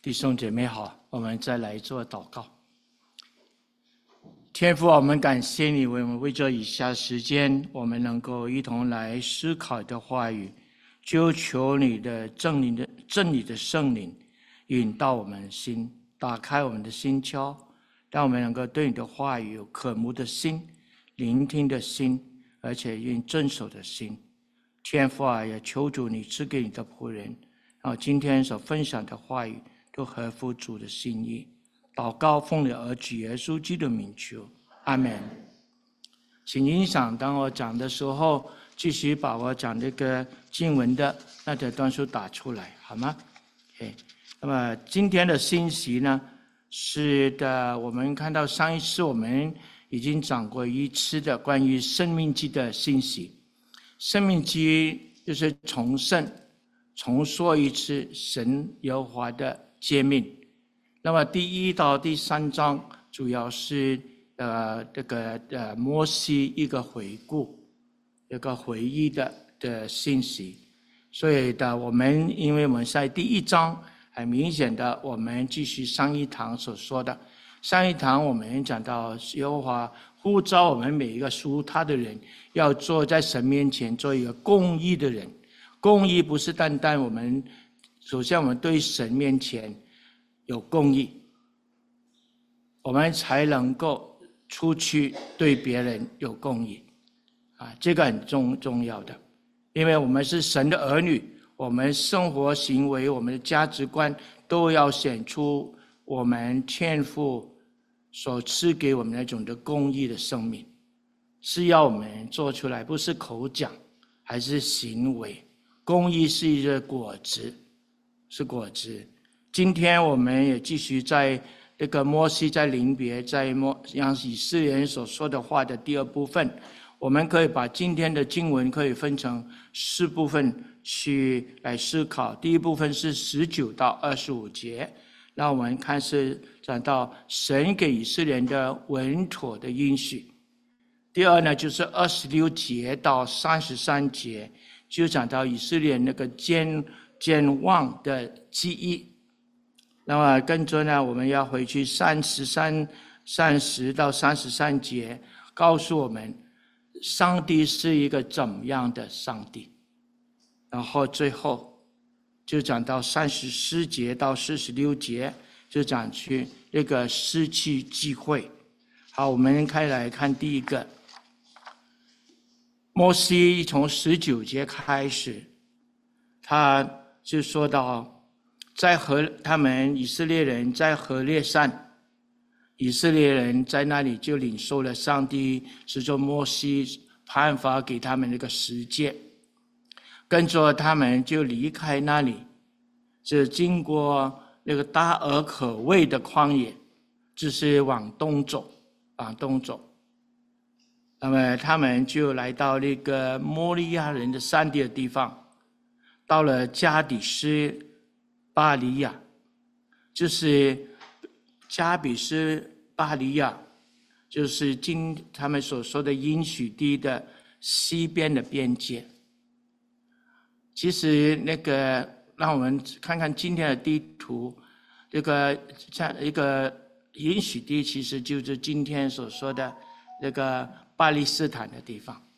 弟兄姐妹好，我们再来做祷告。天父，我们感谢你，为我们为这以下时间，我们能够一同来思考的话语，就求你的真理的圣灵引导我们的心，打开我们的心窍，让我们能够对你的话语有渴慕的心、聆听的心，而且愿遵守的心。天父啊，也求主你赐给你的仆人，然后今天所分享的话语都合乎主的心意。祷告奉你儿子耶稣基督的名求，阿们。请欣赏，当我讲的时候，继续把我讲这个经文的那个段数打出来，好吗？ OK。那么今天的信息呢，是的，我们看到上一次我们已经讲过一次的关于生命记的信息。生命记就是重说一次神耶和华的诫命。那么第1到第3章主要是摩西一个回顾、一个回忆的信息。所以因为我们在第1章很明显的，我们继续上一堂所说的。上一堂我们讲到耶和华呼召我们每一个属他的人，要做在神面前做一个公义的人。公义不是单单我们，首先我们对神面前有公义，我们才能够出去对别人有公义这个很重要的。因为我们是神的儿女，我们生活行为、我们的价值观都要显出我们天父所赐给我们那种的公义的生命，是要我们做出来，不是口讲，还是行为。公义是一个果子，是果子。今天我们也继续在这个摩西在临别，让以色列人所说的话的第2部分，我们可以把今天的经文可以分成4部分去来思考。第1部分是19到25节，让我们看是讲到神给以色列人的稳妥的应许。第2呢，就是26节到33节，就讲到以色列人那个健忘的记忆。那么跟着呢，我们要回去30到33节，告诉我们上帝是一个怎么样的上帝。然后最后就讲到34节到46节，就讲去那个失去机会。好，我们开始来看第1个。摩西从19节开始，他就说到他们以色列人在何烈山，以色列人在那里就领受了上帝使者摩西颁发给他们那个十诫，跟着他们就离开那里，就经过那个大而可畏的旷野，就是往东走。那么他们就来到那个摩利亚人的山地的地方，到了加底斯巴利亚，就是加比斯巴利亚，就是他们所说的应许地的西边的边界。其实那个让我们看看今天的地图，这个一个应许地其实就是今天所说的这个巴勒斯坦的地方。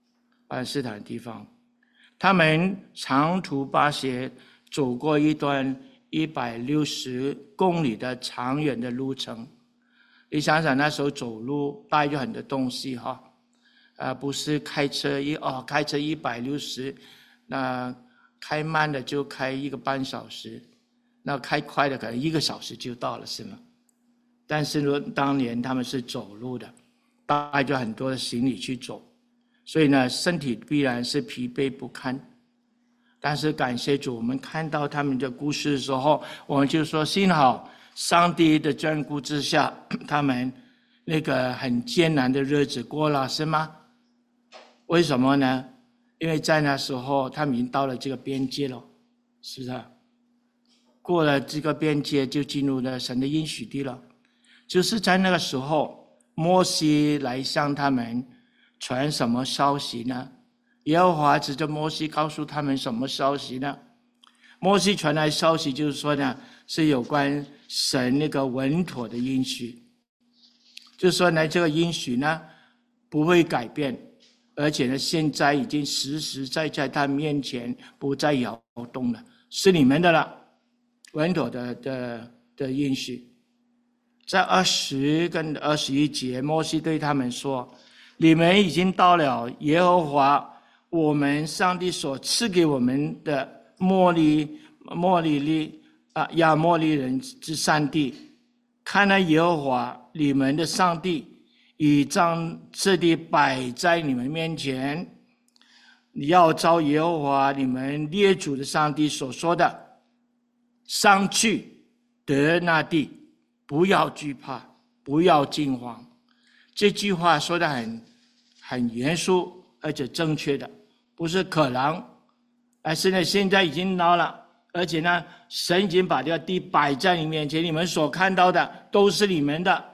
他们长途跋涉走过一段160公里的长远的路程。你想想那时候走路带着很多东西不是开车160，那开慢的就开1个半小时，那开快的可能1个小时就到了，是吗？但是呢，当年他们是走路的，带着很多的行李去走，所以呢，身体必然是疲惫不堪。但是感谢主，我们看到他们的故事的时候，我们就说幸好上帝的眷顾之下，他们那个很艰难的日子过了，是吗？为什么呢？因为在那时候他们已经到了这个边界了，是的，过了这个边界就进入了神的应许地了。就是在那个时候，摩西来向他们传什么消息呢？耶和华指着摩西告诉他们什么消息呢？ 摩西传来消息，就是说呢，是有关神那个稳妥的应许，就是说呢，这个应许呢不会改变，而且呢，现在已经实实在在他面前不再摇动了，是你们的了，稳妥的应许。在20跟21节，摩西对他们说：“你们已经到了耶和华我们上帝所赐给我们的亚摩利人之山地。看来耶和华你们的上帝已将这地摆在你们面前，你要照耶和华你们列祖的上帝所说的，上去得那地，不要惧怕，不要惊慌。”这句话说得很严肃，而且正确的，不是可能，而是呢现在已经到了，而且呢神已经把这个地摆在你面前，你们所看到的都是你们的。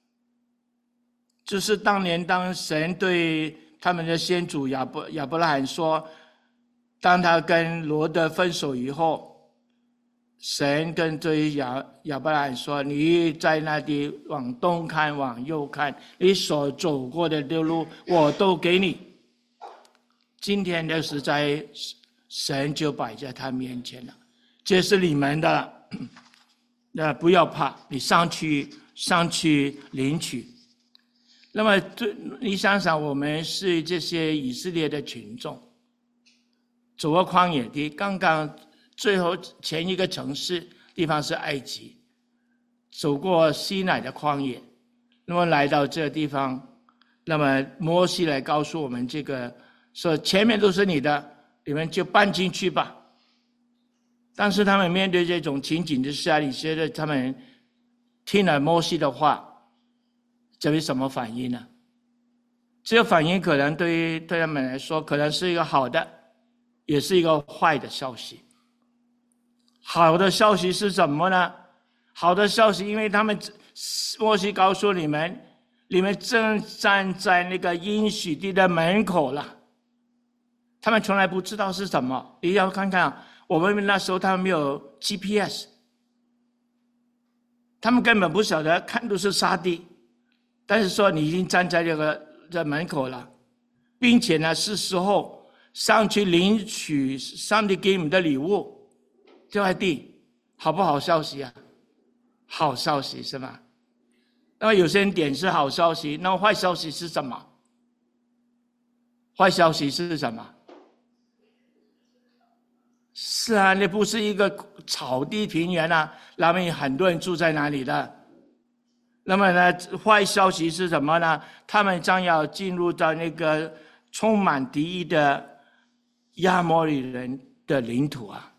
就是当神对他们的先祖亚伯拉罕说，当他跟罗德分手以后，神对亚伯拉罕说：“你在那里往东看，往右看，你所走过的路，我都给你。”今天的实在，神就摆在他面前了，这是你们的了，那不要怕，你上去领取。那么，你想想，我们是这些以色列的群众，走过旷野地，刚刚最后前一个城市地方是埃及，走过西乃的旷野，那么来到这个地方，那么摩西来告诉我们这个，说前面都是你的，你们就搬进去吧。但是他们面对这种情景之下，你觉得他们听了摩西的话，这是什么反应呢？这个反应可能对他们来说，可能是一个好的，也是一个坏的消息。好的消息是什么呢？好的消息，因为摩西告诉你们，你们正站在那个应许地的门口了。他们从来不知道是什么，你要看看我们那时候他们没有 GPS， 他们根本不晓得，看都是沙地。但是说你已经站在这门口了，并且呢是时候上去领取上帝给你们的礼物，这块地，好不好消息啊？好消息是吗？那么有些人点是好消息，那么坏消息是什么？坏消息是什么？是啊，那不是一个草地平原啊，那么很多人住在哪里的？那么呢，坏消息是什么呢？他们将要进入到那个充满敌意的亚摩利人的领土啊。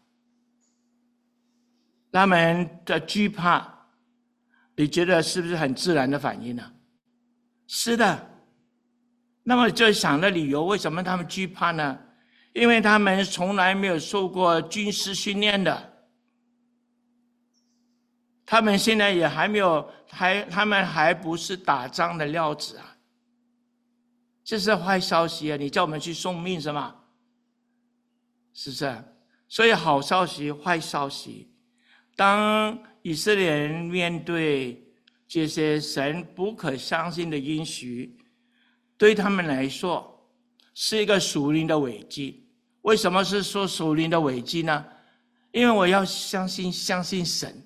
他们的惧怕，你觉得是不是很自然的反应呢？是的。那么就想的理由，为什么他们惧怕呢？因为他们从来没有受过军事训练的。他们现在也还没有，他们还不是打仗的料子啊，这是坏消息啊！你叫我们去送命是吗？是不是？所以好消息、坏消息，当以色列人面对这些神不可相信的应许，对他们来说是一个属灵的危机。为什么是说属灵的危机呢？因为我要相信神。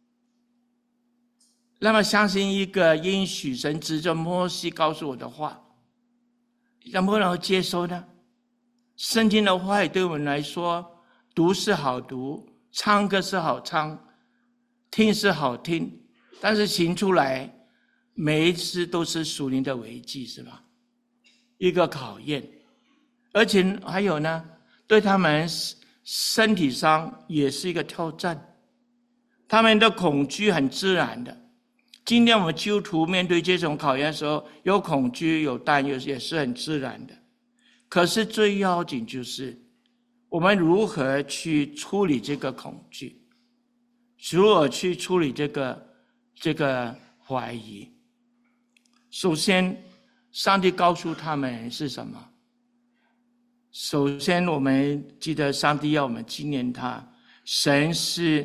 那么相信一个应许神指着摩西告诉我的话，能不能接受呢？圣经的话对我们来说，读是好读，唱歌是好唱，听是好听，但是行出来每一次都是属灵的危机，是吧？一个考验。而且还有呢，对他们身体上也是一个挑战。他们的恐惧很自然的。今天我们基督徒面对这种考验的时候，有恐惧有担忧也是很自然的。可是最要紧就是我们如何去处理这个恐惧，如何去处理这个怀疑。首先上帝告诉他们是什么？首先我们记得上帝要我们纪念他， 神是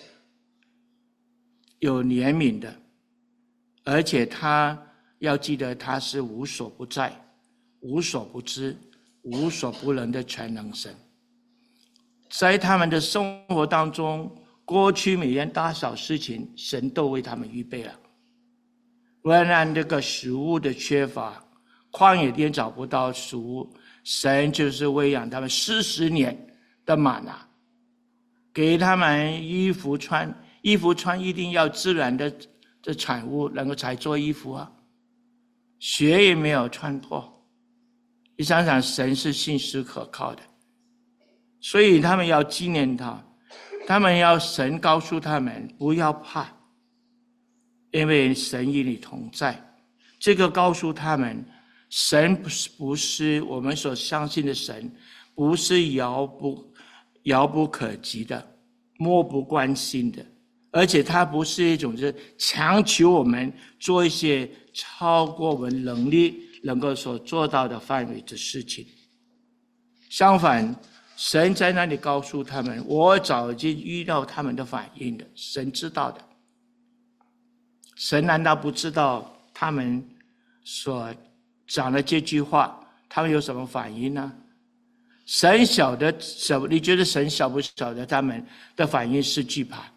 有怜悯的，而且他要记得他是无所不在、无所不知、无所不能的全能神。在他们的生活当中，过去每件大小事情，神都为他们预备了。原来这个食物的缺乏，旷野地找不到食物，神就是喂养他们40年的玛拿，给他们衣服穿，衣服穿一定要自然的产物，能够才做衣服啊，鞋也没有穿破。你想想，神是信实可靠的，所以他们要纪念他，他们要神告诉他们不要怕，因为神与你同在。这个告诉他们，神不是我们所相信的神，不是遥不可及的、漠不关心的，而且他不是一种就是强求我们做一些超过我们能力能够所做到的范围的事情。相反，神在那里告诉他们，我早就遇到他们的反应的，神知道的。神难道不知道他们所讲的这句话，他们有什么反应呢？神晓得，你觉得神晓不晓得他们的反应是惧怕？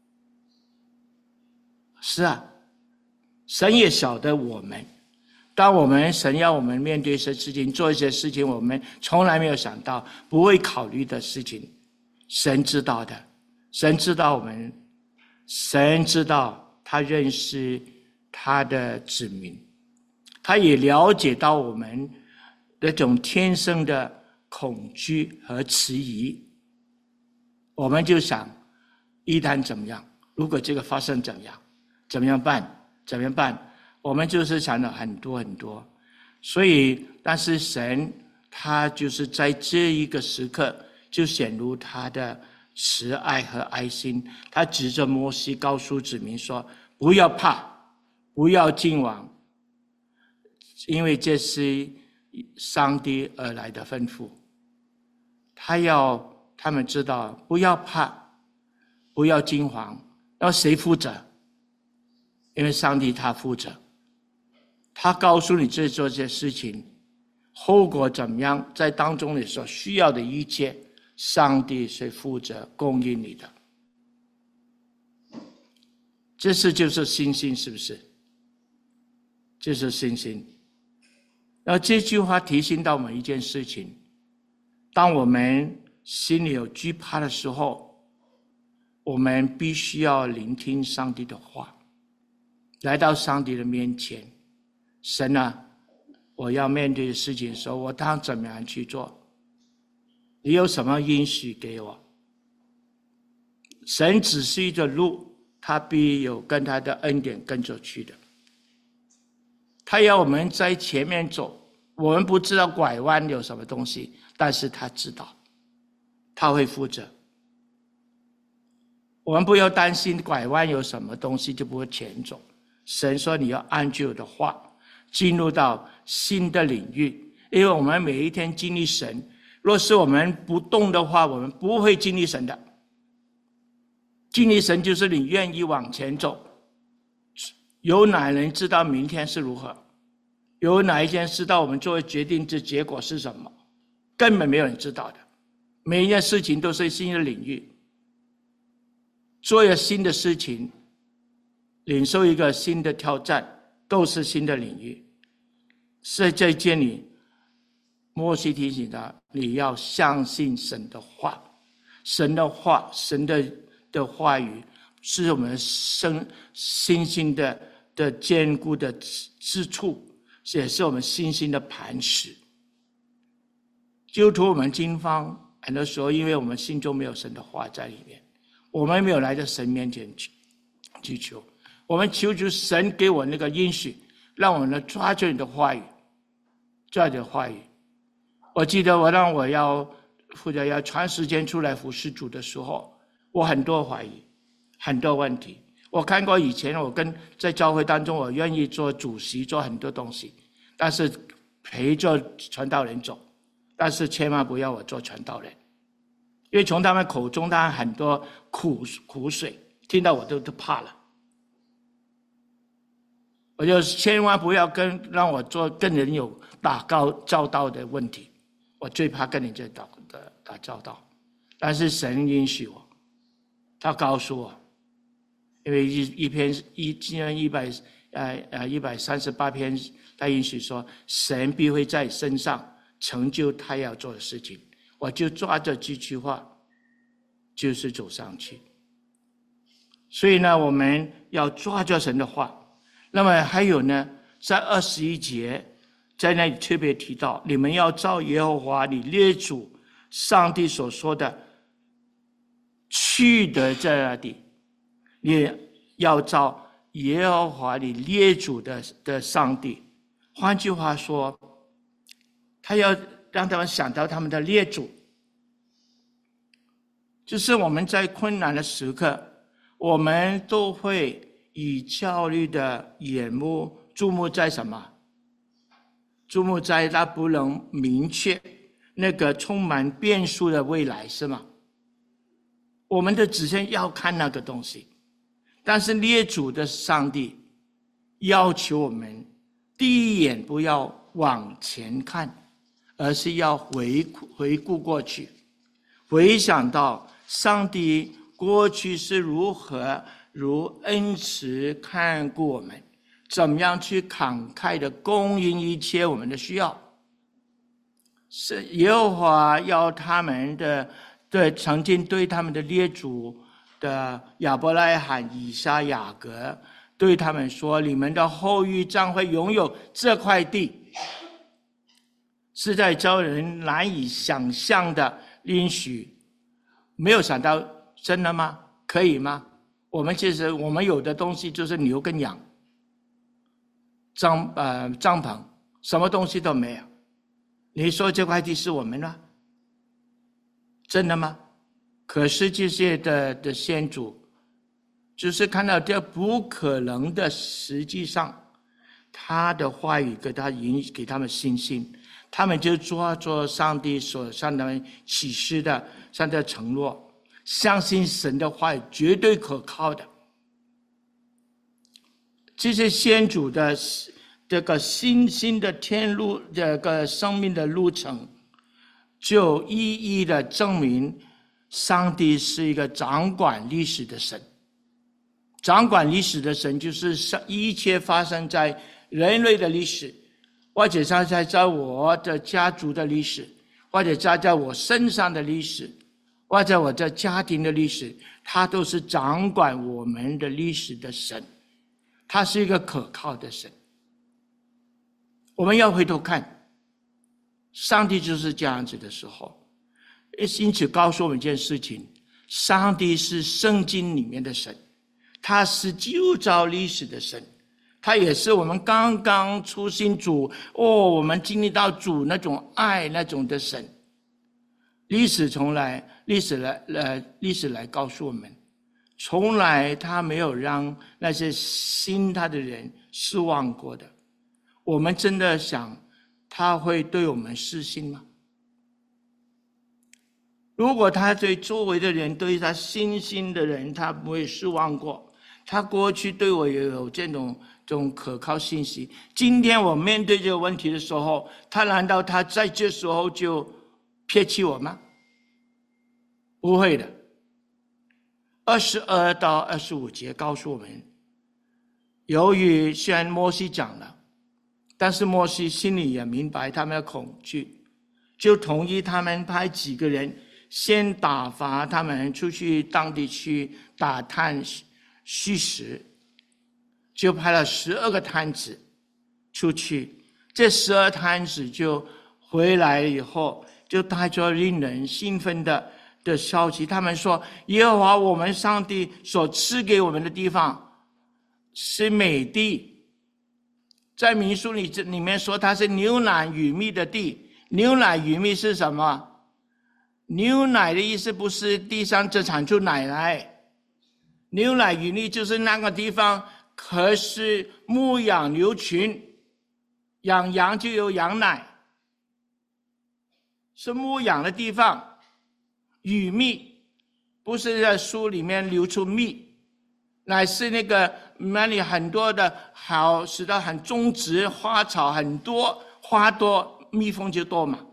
是啊，神也晓得我们。当神要我们面对一些事情，做一些事情，我们从来没有想到、不会考虑的事情，神知道的。神知道我们，神知道他认识他的子民，他也了解到我们那种天生的恐惧和迟疑。我们就想，一旦怎么样？如果这个发生怎么样？怎么样办？我们就是想了很多很多。所以，但是神他就是在这一个时刻就显露他的慈爱和爱心。他指着摩西告诉子民说，不要怕，不要惊惶，因为这是上帝而来的吩咐。他要他们知道，不要怕，不要惊惶。要谁负责？因为上帝他负责。他告诉你做这些事情，后果怎么样，在当中你所需要的一切，上帝是负责供应你的。这就是信心，是不是？这是信心。然后这句话提醒到我们一件事情，当我们心里有惧怕的时候，我们必须要聆听上帝的话，来到上帝的面前。神啊，我要面对的事情的时候，我当怎么样去做？你有什么应许给我？神指示的路，他必有跟他的恩典跟着去的。他要我们在前面走，我们不知道拐弯有什么东西，但是他知道，他会负责。我们不要担心拐弯有什么东西就不会前走。神说你要按照我的话进入到新的领域，因为我们每一天经历神，若是我们不动的话，我们不会经历神的。经历神就是你愿意往前走。有哪人知道明天是如何？有哪一件知道我们做决定的结果是什么？根本没有人知道的。每一件事情都是新的领域，做一个新的事情，领受一个新的挑战，都是新的领域。是在这里，摩西提醒他，你要相信神的话。神的话，神的话语是我们信心的坚固的之处，也是我们信心的磐石。基督徒我们经方很多时候，因为我们心中没有神的话在里面，我们没有来到神面前去求。我们求神给我那个应许，让我们能抓住你的话语，抓住话语。我记得我负责要长时间出来服侍主的时候，我很多怀疑，很多问题。我看过以前我在教会当中，我愿意做主席，做很多东西，但是陪着传道人走，但是千万不要我做传道人， 因为从他们口中当然很多苦水，听到我都怕了。我就千万不要让我做跟人有打交道的问题，我最怕跟人家打交道。但是神允许我，他告诉我，因为今天138篇，他允许说神必会在身上成就他要做的事情，我就抓着这句话，就是走上去。所以呢，我们要抓着神的话。那么还有呢，在21节，在那里特别提到，你们要照耶和华你列祖上帝所说的去的在那里，你要照耶和华你列祖的上帝。换句话说，他要让他们想到他们的列祖，就是我们在困难的时刻，我们都会以焦虑的眼目注目在什么？注目在那不能明确、那个充满变数的未来，是吗？我们的子孙要看那个东西，但是列祖的上帝要求我们第一眼不要往前看，而是要回顾过去，回想到上帝过去是如恩慈看顾我们，怎么样去慷慨的供应一切我们的需要。是耶和华要他们曾经对他们的列祖的亚伯拉罕、以撒、雅各，对他们说：你们的后裔将会拥有这块地，是在叫人难以想象的应许。没有想到，真的吗？可以吗？其实我们有的东西就是牛跟羊，帐篷，什么东西都没有。你说这块地是我们的，真的吗？可是这些的先祖，就是看到这不可能的，实际上他的话语给他们信心，他们就抓住上帝所向他们启示的上帝的承诺，相信神的话语绝对可靠的。这些先祖的这个新的天路，这个生命的路程，就一一的证明上帝是一个掌管历史的神。掌管历史的神，就是一切发生在人类的历史，或者在我的家族的历史，或者在我身上的历史，或者我的家庭的历史，他都是掌管我们的历史的神，他是一个可靠的神。我们要回头看，上帝就是这样子的时候，因此告诉我们一件事情：上帝是圣经里面的神，他是旧造历史的神，他也是我们刚刚出信主我们经历到主那种爱那种的神。历史来告诉我们，从来他没有让那些信他的人失望过的。我们真的想他会对我们失信吗？如果他对周围的人，对他信心的人，他不会失望过，他过去对我也有这种可靠信息，今天我面对这个问题的时候，难道他在这时候就撇弃我吗？不会的。22到25节告诉我们，由于虽然摩西讲了，但是摩西心里也明白他们的恐惧，就同意他们派几个人先打发他们出去当地去打探虚实，就派了12个探子出去。这12探子就回来以后，就带着令人兴奋的消息，他们说：耶和华我们上帝所赐给我们的地方是美地。在民书里面说它是牛奶与蜜的地。牛奶与蜜是什么？牛奶的意思不是地上只产出奶来，牛奶与蜜就是那个地方可是牧养牛群，养羊就有羊奶，是牧养的地方， 与蜜，不是在书里面流出蜜，乃是那个那里很多的好，使得很种植花草很多，花多蜜蜂就多嘛。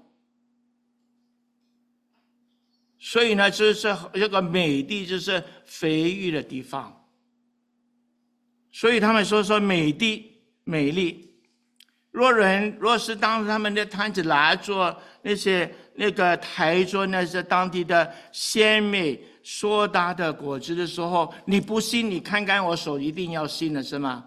所以呢，就是这个美地就是肥育的地方。所以他们说美地美丽。若是当他们的摊子拿做那个抬做那些当地的鲜美硕大的果子的时候，你不信，你看看我手，一定要信了，是吗？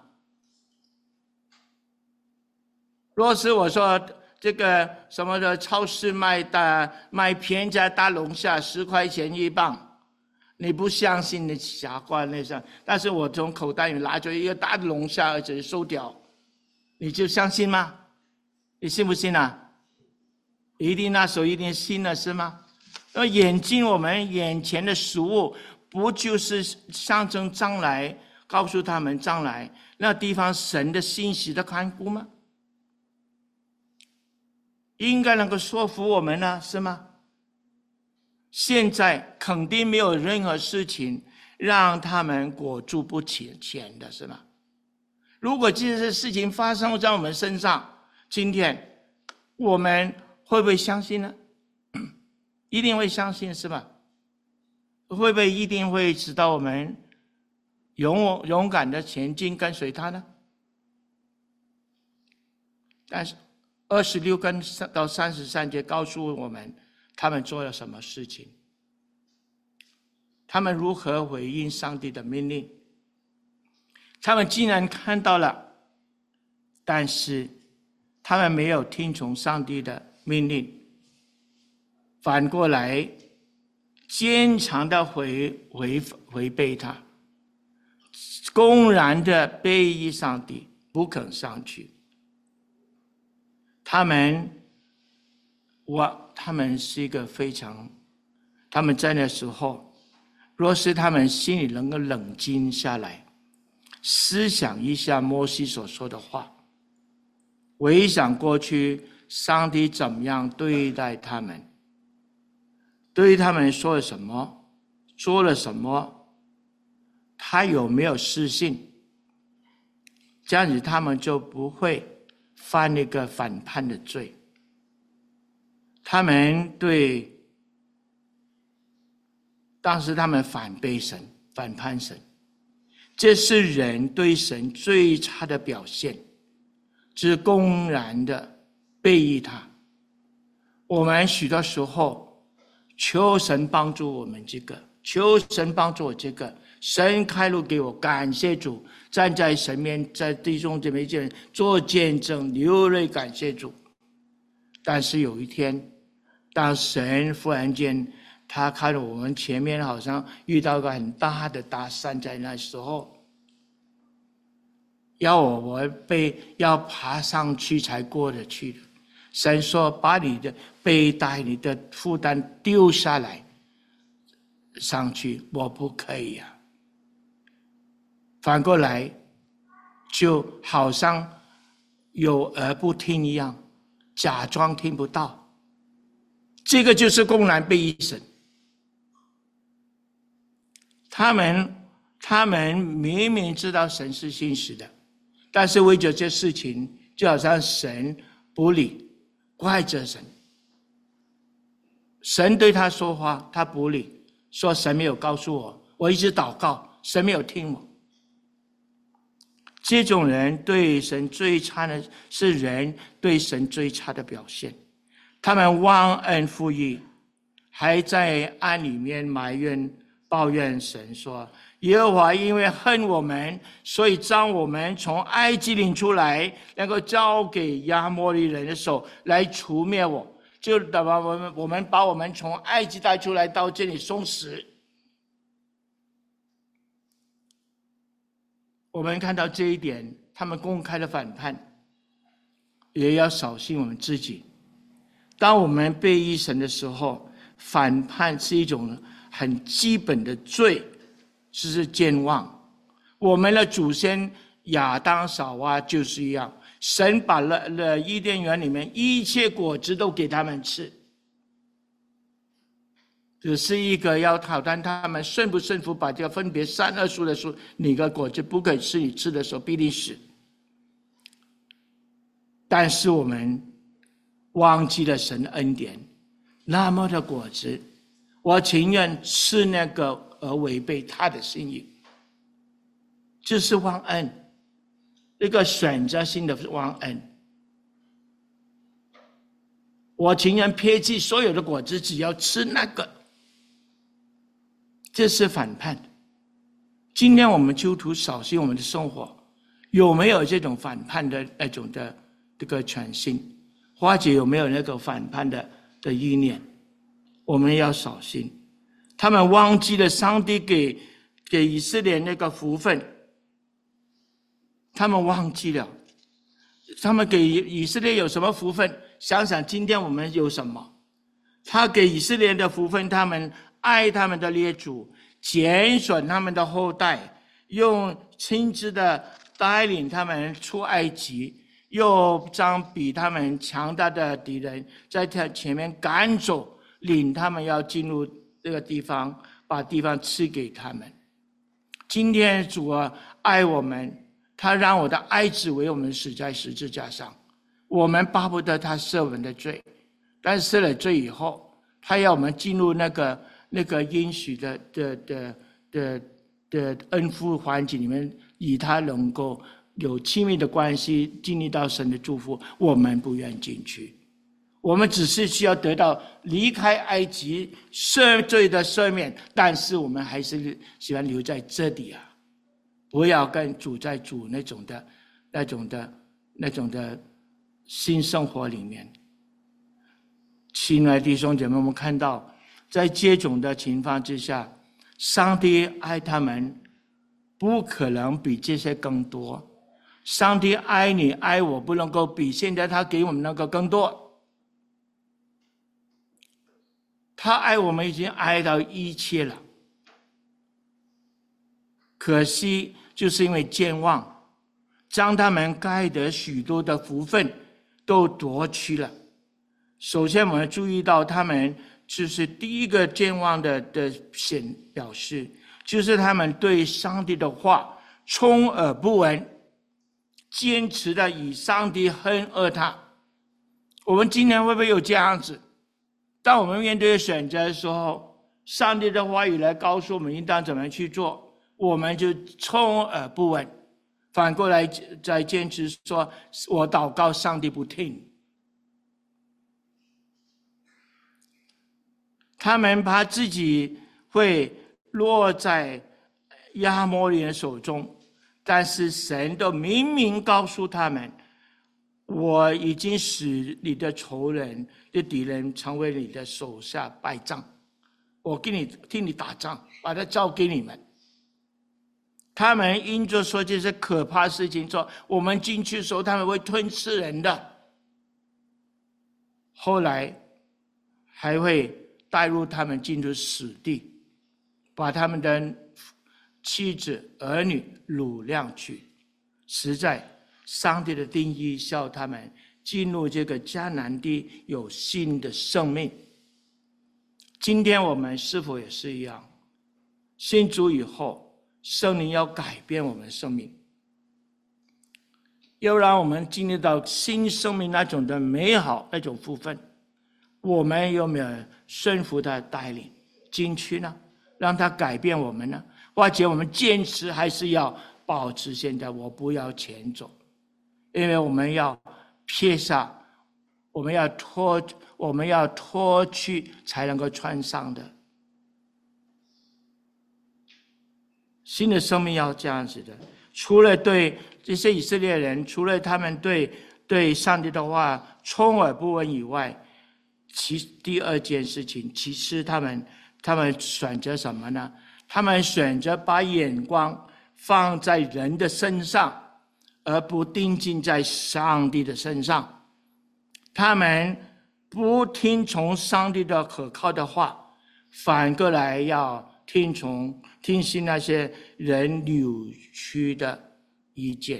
若是我说这个什么的超市卖便宜的大龙虾10块钱1磅，你不相信，你瞎挂那上。但是我从口袋里拿出一个大的龙虾，而且收掉，你就相信吗？你信不信啊？一定那时候一定信了，是吗？那我们眼前的食物，不就是象征将来，告诉他们将来那地方神的信息的看顾吗？应该能够说服我们呢，是吗？现在肯定没有任何事情让他们裹足不前的，是吗？如果这些事情发生在我们身上，今天我们会不会相信呢？一定会相信，是吧？会不会一定会使到我们勇敢的前进，跟随他呢？但是26到33节告诉我们，他们做了什么事情，他们如何回应上帝的命令。他们既然看到了，但是他们没有听从上帝的命令，反过来坚强的违背他，公然的背逆上帝，不肯上去。他们是一个非常，他们在那时候，若是他们心里能够冷静下来，思想一下摩西所说的话，回想过去上帝怎么样对待他们，对他们说了什么，做了什么，他有没有失信，这样子他们就不会犯那个反叛的罪。他们当时他们反叛神，这是人对神最差的表现，是公然的背逆他。我们许多时候求神帮助我们求神帮助我神开路给我，感谢主，站在神面，在弟兄姐妹前做见证，流泪感谢主。但是有一天，当神忽然间他看到我们前面好像遇到一个很大的大山，在那时候要爬上去才过得去。神说，把你的背带你的负担丢下来上去，我不可以啊。反过来就好像有耳不听一样，假装听不到，这个就是公然背逆神。他们明明知道神是信实的，但是为着这事情，就好像神不理，怪着神。神对他说话，他不理，说神没有告诉我，我一直祷告，神没有听我。这种人对神最差的是人对神最差的表现。他们忘恩负义，还在暗里面埋怨抱怨神，说耶和华因为恨我们，所以将我们从埃及领出来，能够交给亚摩利人的手来除灭我，就把我们从埃及带出来到这里送死。我们看到这一点，他们公开的反叛，也要小心我们自己。当我们背逆神的时候，反叛是一种很基本的罪，是健忘。我们的祖先亚当夏娃就是一样，神把了伊甸园里面一切果子都给他们吃， 只是一个要挑战他们顺不顺服，把这个分别善恶树的树，哪个果子不可以吃，你吃的时候必定死。但是我们忘记了神的恩典，那么的果子，我情愿吃那个而违背他的心意，这是忘恩，一个选择性的忘恩。我情愿撇弃所有的果子，只要吃那个，这是反叛。今天我们基督徒小心我们的生活，有没有这种反叛的那种的这个权性，或者有没有那个反叛的意念？我们要小心。他们忘记了上帝给以色列那个福分，他们忘记了，他们给以色列有什么福分？想想今天我们有什么？他给以色列的福分，他们爱他们的列祖，拣选他们的后代，用亲自的带领他们出埃及，又将比他们强大的敌人在他前面赶走，领他们要进入这个地方，把地方赐给他们。今天主啊，爱我们，他让我的爱子为我们死在十字架上，我们巴不得他赦我们的罪，但赦了罪以后，他要我们进入那个应许的恩福环境里面，与他能够有亲密的关系，经历到神的祝福，我们不愿进去。我们只是需要得到离开埃及赦罪的赦免，但是我们还是喜欢留在这里啊！不要跟主在主那种的新生活里面。亲爱的弟兄姐妹，我们看到在这种的情况之下，上帝爱他们不可能比这些更多。上帝爱你爱我，不能够比现在他给我们那个更多。他爱我们已经爱到一切了，可惜就是因为健忘，将他们该得许多的福分都夺去了。首先我们注意到他们就是第一个健忘的表示，就是他们对上帝的话充耳不闻，坚持的以上帝恨恶他。我们今天会不会有这样子？当我们面对选择的时候，上帝的话语来告诉我们应当怎么去做，我们就充耳不闻，反过来再坚持说我祷告上帝不听。他们怕自己会落在亚摩利人手中，但是神都明明告诉他们，我已经使你的仇人的敌人成为你的手下败仗，我给你替你打仗，把它交给你们。他们因着说这些可怕的事情，说我们进去的时候他们会吞吃人的，后来还会带入他们进入死地，把他们的妻子儿女掳掠去。实在上帝的定义叫他们进入这个迦南地有新的生命。今天我们是否也是一样？信主以后，圣灵要改变我们的生命，要让我们经历到新生命那种的美好，那种福分。我们有没有顺服他的带领进去呢？让他改变我们呢？或者我们坚持还是要保持现在，我不要前走，因为我们要撇下，我们要脱去才能够穿上的。新的生命要这样子的，除了对这些以色列人，除了他们对上帝的话充耳不闻以外，第二件事情，其实他们选择什么呢？他们选择把眼光放在人的身上，而不定睛在上帝的身上。他们不听从上帝的可靠的话，反过来要听信那些人扭曲的意见。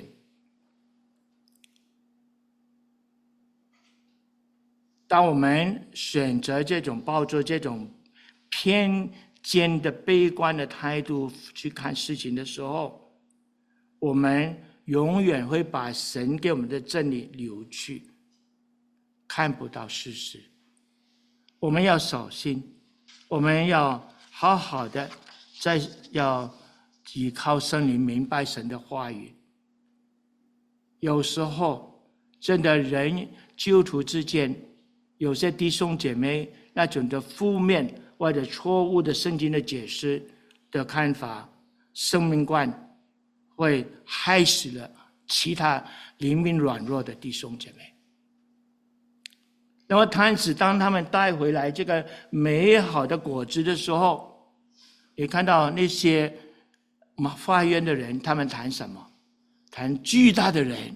当我们选择这种抱着这种偏见的悲观的态度去看事情的时候，我们永远会把神给我们的真理扭曲，看不到事实。我们要小心，我们要好好的要依靠圣灵明白神的话语。有时候真的人基督徒之间，有些弟兄姐妹那种的负面或者错误的圣经的解释的看法、生命观，会害死了其他灵命软弱的弟兄姐妹。那么贪子当他们带回来这个美好的果子的时候，也看到那些发愿的人，他们谈什么？谈巨大的人。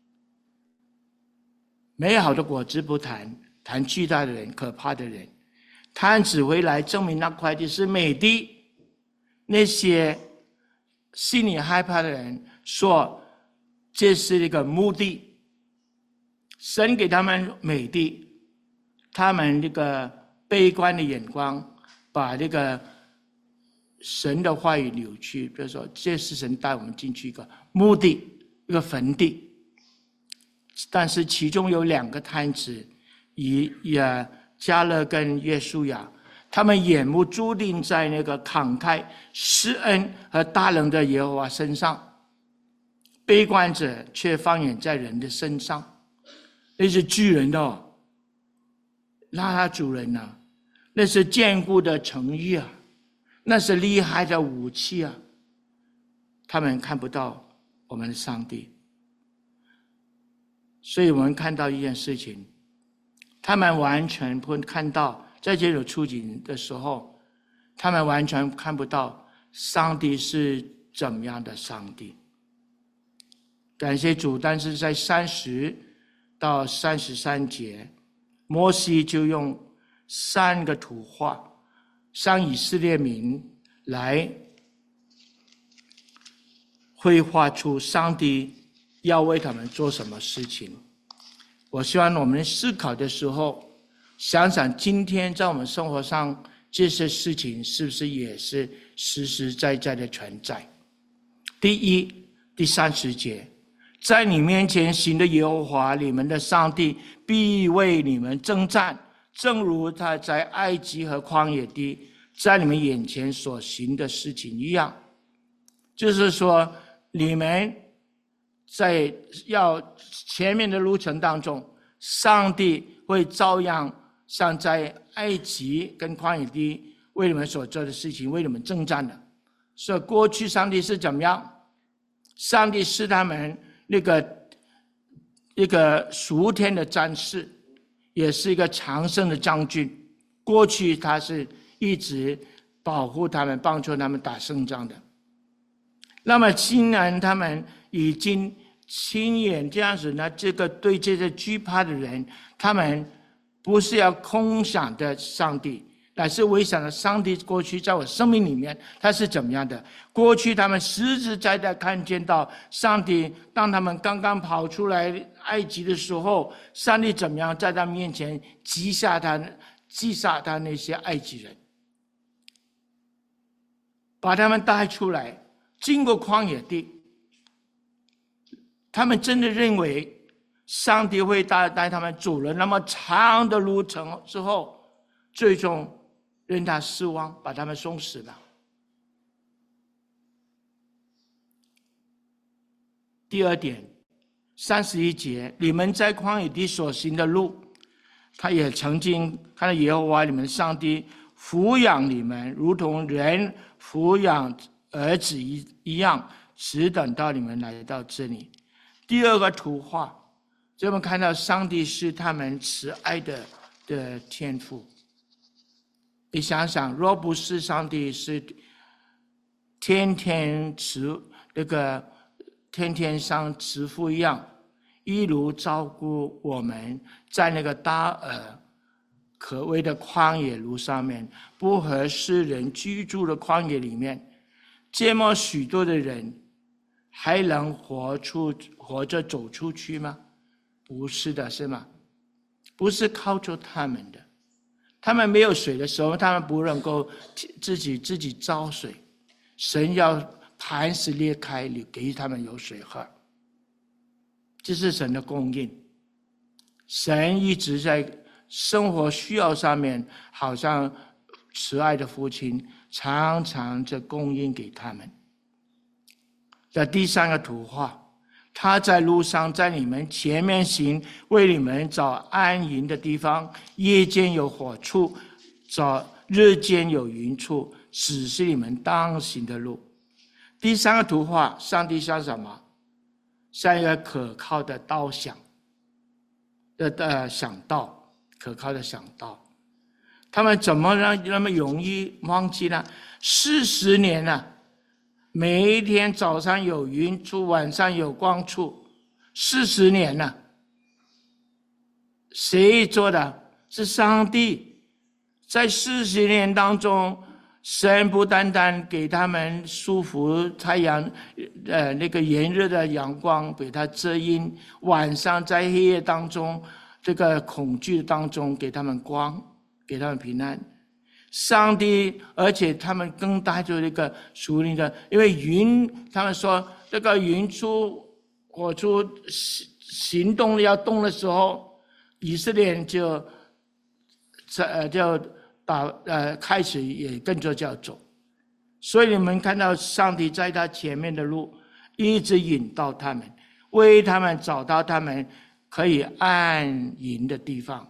美好的果子不谈，谈巨大的人，可怕的人。贪子回来证明那块地是美地，那些心里害怕的人说这是一个目的，神给他们美地，他们这个悲观的眼光把这个神的话语扭曲，比如说这是神带我们进去一个墓地，一个坟地，但是其中有2个探子，迦勒跟约书亚，他们眼目注定在那个慷慨施恩和大能的耶和华身上，悲观者却放眼在人的身上。那是巨人哦，那他主人啊，那是坚固的城邑啊，那是厉害的武器啊，他们看不到我们的上帝。所以我们看到一件事情，他们完全不看到，在这种处境的时候，他们完全看不到上帝是怎么样的上帝。感谢主，但是在30到33节，摩西就用3个图画向以色列民来绘画出上帝要为他们做什么事情。我希望我们思考的时候，想想今天在我们生活上这些事情是不是也是实实在在的存在。第30节，在你面前行的耶和华你们的上帝必为你们征战，正如他在埃及和旷野地在你们眼前所行的事情一样。就是说，你们在前面的路程当中，上帝会照样像在埃及跟旷野地为你们所做的事情，为你们征战的。所以过去上帝是怎么样？上帝是他们一个属天的战士，也是一个常胜的将军。过去他是一直保护他们，帮助他们打胜仗的。那么既然他们已经亲眼这样子呢，对这些惧怕的人，他们不是要空想的上帝，乃是唯想的上帝过去在我生命里面他是怎么样的。过去他们实实在在看见到上帝，当他们刚刚跑出来埃及的时候，上帝怎么样在他面前击杀他那些埃及人，把他们带出来，经过旷野地。他们真的认为上帝会带他们走了那么长的路程之后，最终让他失望，把他们送死了。第2点，31节，你们在旷野地所行的路，他也曾经看到耶和华你们上帝抚养你们，如同人抚养儿子一样，只等到你们来到这里。第2个图画，我们看到上帝是他们慈爱的天父。你想想，若不是上帝是天天像慈父一样，一如照顾我们在那个大而可畏的旷野路上面，不合世人居住的旷野里面，这么许多的人还能活着走出去吗？不是的，是吗？不是靠着他们的， 他们没有水的时候，他们不能够自己造水，神要磐石裂开，给他们有水喝。这是神的供应。神一直在生活需要上面，好像慈爱的父亲，常常在供应给他们。在第3个图画，他在路上在你们前面行，为你们找安营的地方，夜间有火柱，日间有云柱，指示你们当行的路。第3个图画，上帝像什么？像一个可靠的道想道，可靠的想道。他们怎么让那么容易忘记呢？40年了，每一天早上有云柱，晚上有光柱，40年了。谁做的？是上帝。在40年当中，神不单单给他们舒服太阳，那个炎热的阳光给他遮阴，晚上在黑夜当中，这个恐惧当中给他们光，给他们平安。上帝，而且他们更带着一个属灵的，因为云，他们说这个云出火出行动要动的时候，以色列人就开始也跟着就要走。所以你们看到上帝在他前面的路一直引导他们，为他们找到他们可以安营的地方。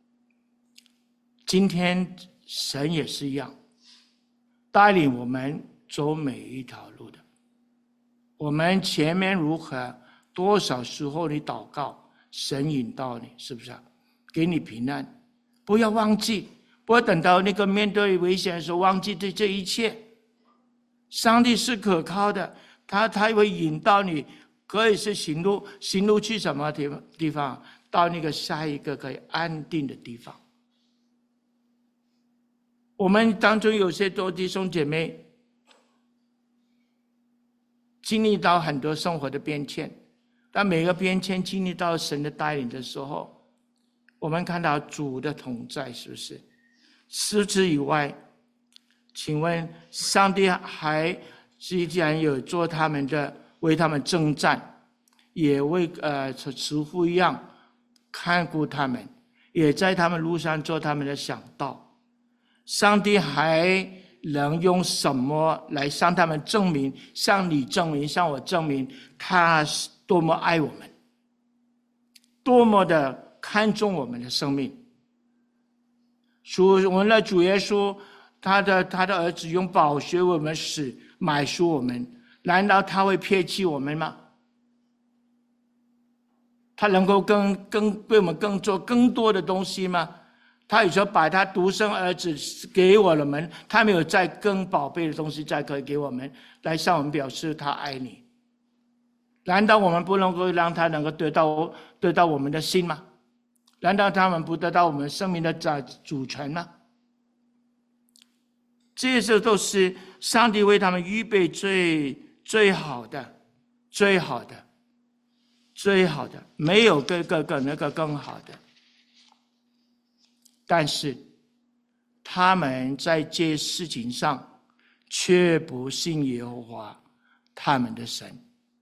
今天神也是一样，带领我们走每一条路的。我们前面如何，多少时候你祷告，神引导你，是不是给你平安？不要忘记，不要等到那个面对危险的时候忘记这一切。上帝是可靠的，他会引导你，可以是行路去什么地方，到那个下一个可以安定的地方。我们当中有些多弟兄姐妹经历到很多生活的变迁，但每个变迁经历到神的带领的时候，我们看到主的同在，是不是？除此以外，请问上帝还既然有做他们的，为他们征战，也为慈父一样看顾他们，也在他们路上做他们的想道。上帝还能用什么来向他们证明，向你证明，向我证明他是多么爱我们，多么的看重我们的生命。我们的主耶稣，他的儿子用宝血为我们死，买赎我们，难道他会撇弃我们吗？他能够为我们做更多的东西吗？他有时候把他独生儿子给我们，他没有再更宝贝的东西再可以给我们，来向我们表示他爱你。难道我们不能够让他能够得到我们的心吗？难道他们不得到我们生命的主权吗？这些都是上帝为他们预备最好的，没有那个更好的。但是他们在这些事情上却不信耶和华他们的神，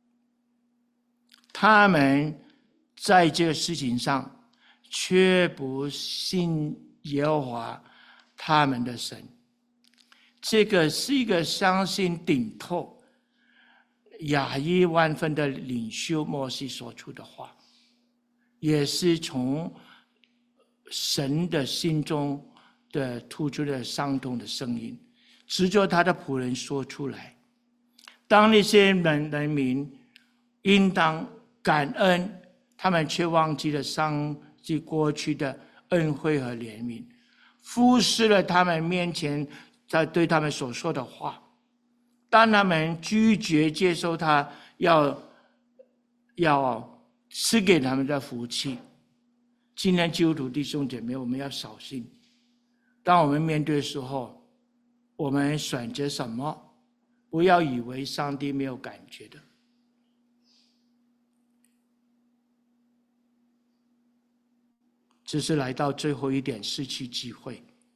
他们在这个事情上却不信耶和华他们的神。这个是一个相信顶透雅意万分的领袖摩西所出的话，也是从神的心中的突出的伤痛的声音，直着他的仆人说出来。当那些人民应当感恩，他们却忘记了上帝过去的恩惠和怜悯，忽视了他们面前在对他们所说的话。当他们拒绝接受他要赐给他们的福气，今天基督徒弟兄姐妹，我们要小心。当我们面对的时候，我们选择什么？不要以为上帝没有感觉的。只是来到最后一点，失去机会。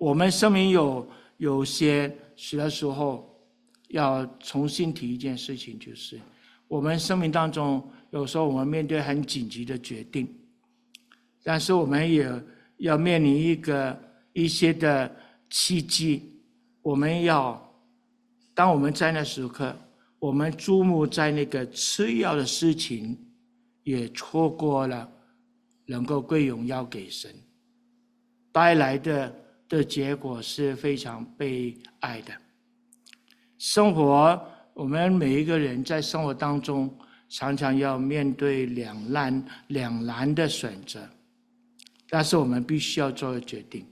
我们生命有些许的时候要重新提一件事情，就是我们生命当中有时候我们面对很紧急的决定，但是我们也要面临一些的契机，我们当我们在那时刻，我们注目在那个次要的事情，也错过了能够归荣耀给神，带来的结果是非常悲哀的。生活，我们每一个人在生活当中常常要面对两难的选择，但是我们必须要做决定。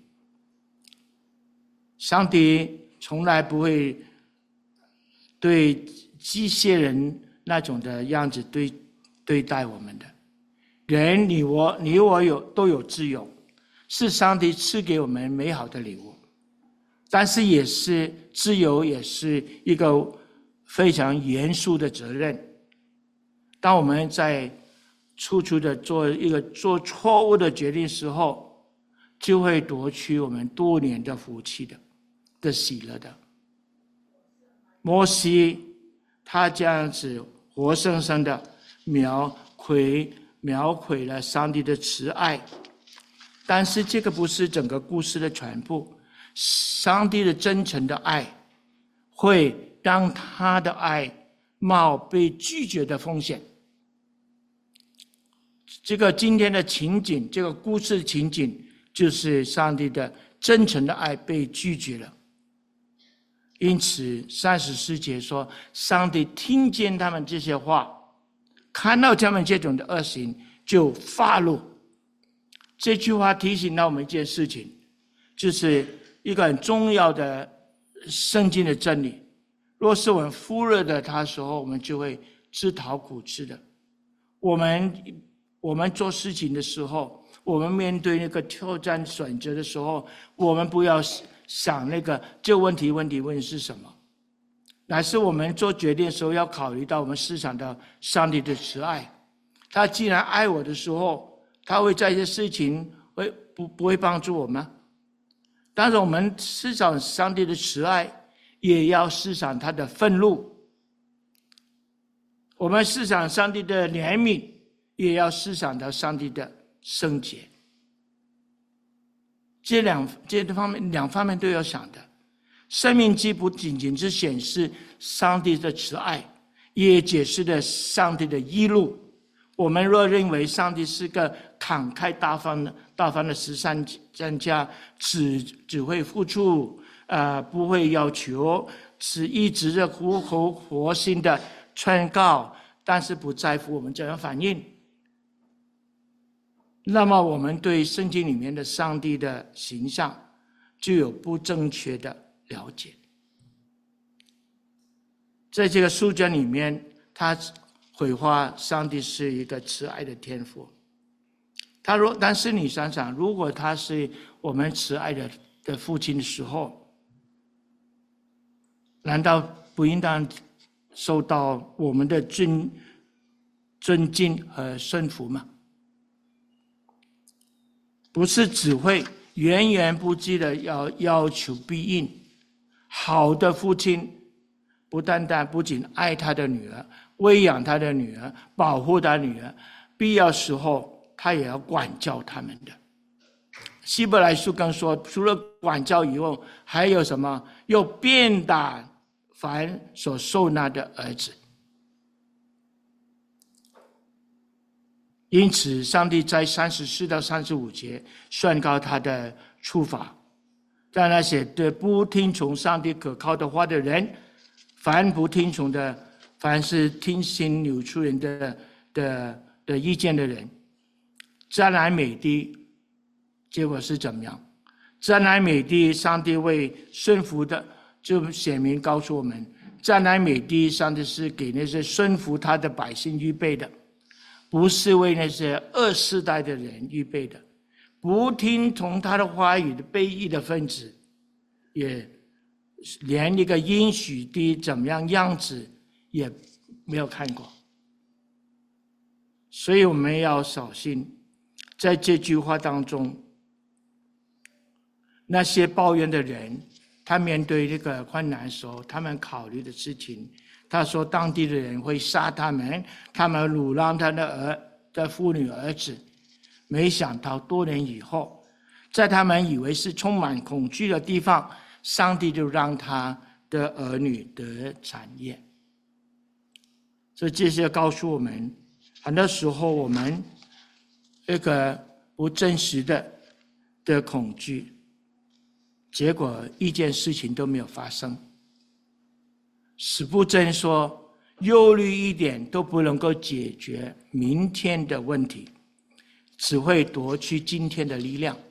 上帝从来不会对机械人那种的样子对待我们的。人，你我都有自由，是上帝赐给我们美好的礼物，但是也是自由，也是一个非常严肃的责任。当我们在处处的做错误的决定时候，就会夺取我们多年的福气的喜乐的。摩西他这样子活生生的描绘了上帝的慈爱，但是这个不是整个故事的全部。上帝的真诚的爱会让他的爱冒被拒绝的风险。这个今天的情景，这个故事的情景，就是上帝的真诚的爱被拒绝了。因此34节说，上帝听见他们这些话，看到他们这种的恶行，就发怒。这句话提醒到我们一件事情，就是一个很重要的圣经的真理。若是我们忽略的它的时候，我们就会自讨苦吃的。我们做事情的时候，我们面对那个挑战选择的时候，我们不要想这问题问是什么，乃是我们做决定的时候要考虑到我们思想到上帝的慈爱。他既然爱我的时候，他会在这些事情不会帮助我们。但是我们思想上帝的慈爱，也要思想他的愤怒。我们思想上帝的怜悯，也要思想到上帝的圣洁。这两方面都要想的。申命记不仅仅是显示上帝的慈爱，也解释了上帝的义怒。我们若认为上帝是个慷慨大方的慈善家，只会付出，不会要求，是一直的苦口婆心的劝告，但是不在乎我们怎样反应，那么我们对圣经里面的上帝的形象就有不正确的了解。在这个书卷里面，他绘画上帝是一个慈爱的天父。但是你想想，如果他是我们慈爱的父亲的时候，难道不应当受到我们的尊敬和顺服吗？不是只会源源不绝的要求必应。好的父亲不仅爱他的女儿，喂养他的女儿，保护他的女儿，必要时候他也要管教他们的。希伯来书更说，除了管教以后，还有什么？要鞭打凡所受纳的儿子。因此上帝在34到35节宣告他的处罚，在那些不听从上帝可靠的话的人，凡不听从的，凡是听信扭曲人的意见的人，沾来美的，结果是怎么样？沾来美的，上帝为顺服的，就显明告诉我们，沾来美的，上帝是给那些顺服他的百姓预备的，不是为那些恶世代的人预备的。不听从他的话语的悖逆的分子，也连一个应许的怎么样子也没有看过。所以我们要小心，在这句话当中， 那些抱怨的人，他面对这个困难的时候，他们考虑的事情，他说当地的人会杀他们，他们掳让他的妇女儿子。没想到多年以后，在他们以为是充满恐惧的地方，上帝就让他的儿女得产业。所以这些告诉我们，很多时候我们这个不真实的恐惧，结果一件事情都没有发生。史布真说，忧虑一点都不能够解决明天的问题，只会夺去今天的力量。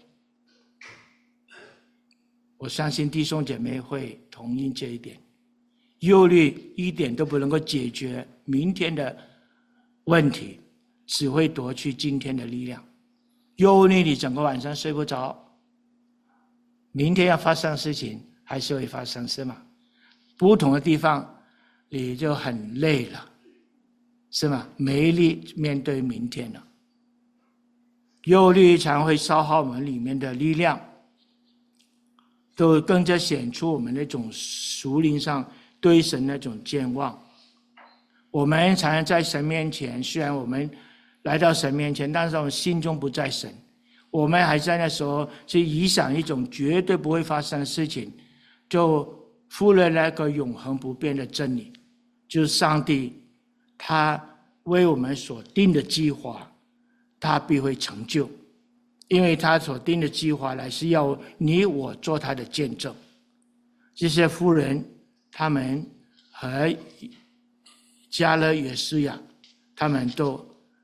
我相信弟兄姐妹会同意这一点。忧虑一点都不能够解决明天的问题，只会夺去今天的力量。忧虑你整个晚上睡不着，明天要发生的事情还是会发生，是吗？不同的地方你就很累了，是吗？没力面对明天了。忧虑常会消耗我们里面的力量，都更加显出我们那种属灵上对神那种健忘。我们常常在神面前，虽然我们来到神面前，但是我们心中不在神，我们还在那时候去臆想一种绝对不会发生的事情，就忽略那个永恒不变的真理，就是上帝他为我们所定的计划，他必会成就，因为他所定的计划来是要你我做他的见证。这些妇人他们和加勒约书亚，他们都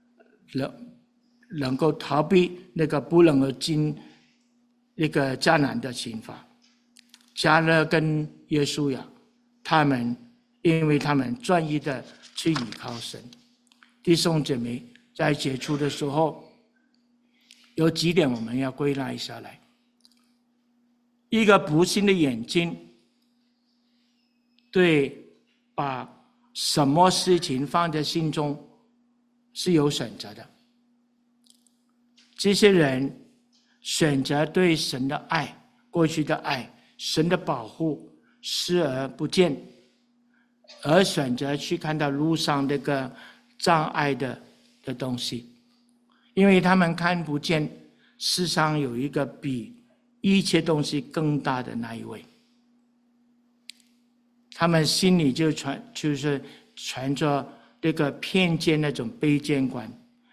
能够逃避那个不能够进那个迦南的刑罚。加勒跟约书亚，他们因为他们专一的去倚靠神。弟兄姐妹，在解除的时候，有几点我们要归纳下来。一个不信的眼睛，对把什么事情放在心中是有选择的。这些人选择对神的爱，过去的爱，神的保护视而不见，而选择去看到路上那个障碍的东西，因为他们看不见世上有一个比一切东西更大的那一位。他们心里就是存着这个偏见，那种卑贱观，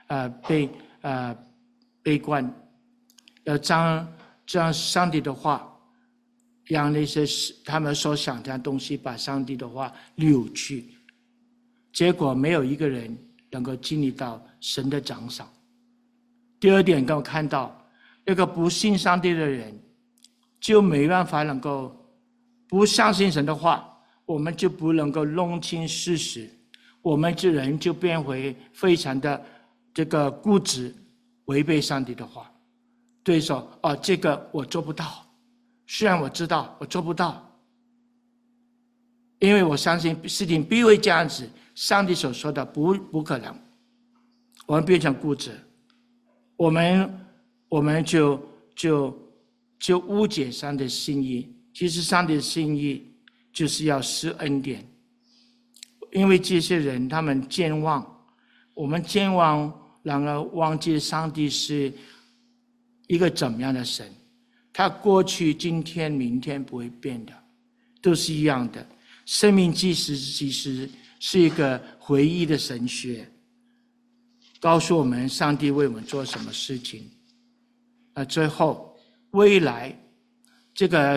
悲观，要将上帝的话，让那些他们所想的东西把上帝的话扭曲，结果没有一个人能够经历到神的奖赏。第二点，给我看到那个不信上帝的人，就没办法能够不相信神的话，我们就不能够弄清事实，我们这人就变回非常的这个固执，违背上帝的话。对说这个我做不到，虽然我知道我做不到，因为我相信事情必会这样子，上帝所说的不可能。我们变成固执，我们就误解上帝的心意。其实上帝的心意就是要施恩典，因为这些人他们健忘，我们健忘，然而忘记上帝是一个怎么样的神，他过去今天明天不会变的，都是一样的。生命其实是一个回忆的神学，告诉我们上帝为我们做什么事情。最后未来这个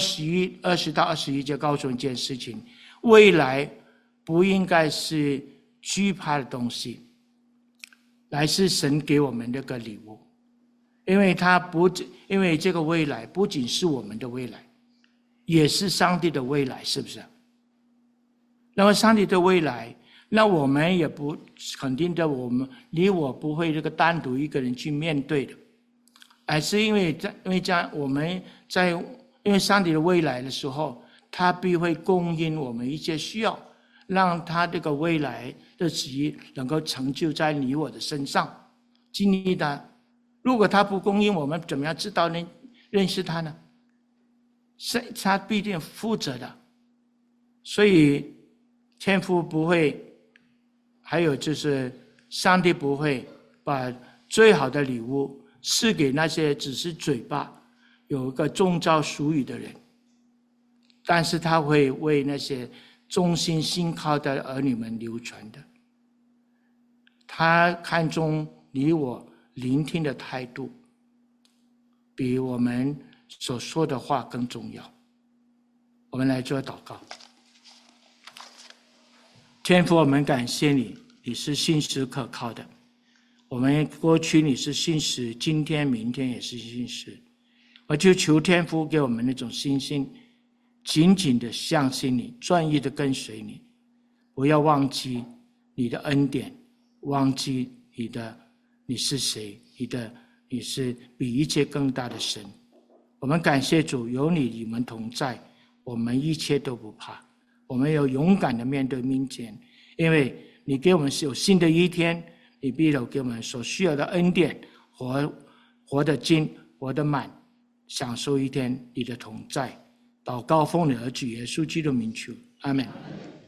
20到21节告诉我们一件事情，未来不应该是惧怕的东西，乃是神给我们这个礼物。因为这个未来不仅是我们的未来，也是上帝的未来，是不是？那么上帝的未来，那我们也不肯定的，你我不会这个单独一个人去面对的，而是因为这样我们因为上帝的未来的时候，他必会供应我们一些需要，让他这个未来的旨意能够成就在你我的身上，经历他。如果他不供应我们，怎么样知道认识他呢？ 是他必定负责的。所以天父不会，还有就是上帝不会把最好的礼物赐给那些只是嘴巴有一个宗教俗语的人，但是他会为那些忠心信靠的儿女们流传的。他看重你我聆听的态度，比我们所说的话更重要。我们来做祷告。天父，我们感谢你，你是信实可靠的。我们过去你是信实，今天明天也是信实。我就求天父给我们那种信心，紧紧的相信你，专一的跟随你，不要忘记你的恩典，忘记你是谁，你是比一切更大的神。我们感谢主，有你们同在，我们一切都不怕，我们要勇敢的面对明天，因为你给我们有新的一天，你必有给我们所需要的恩典，活得精，活得满，享受一天你的同在。祷告奉你儿子耶稣基督名求，阿们。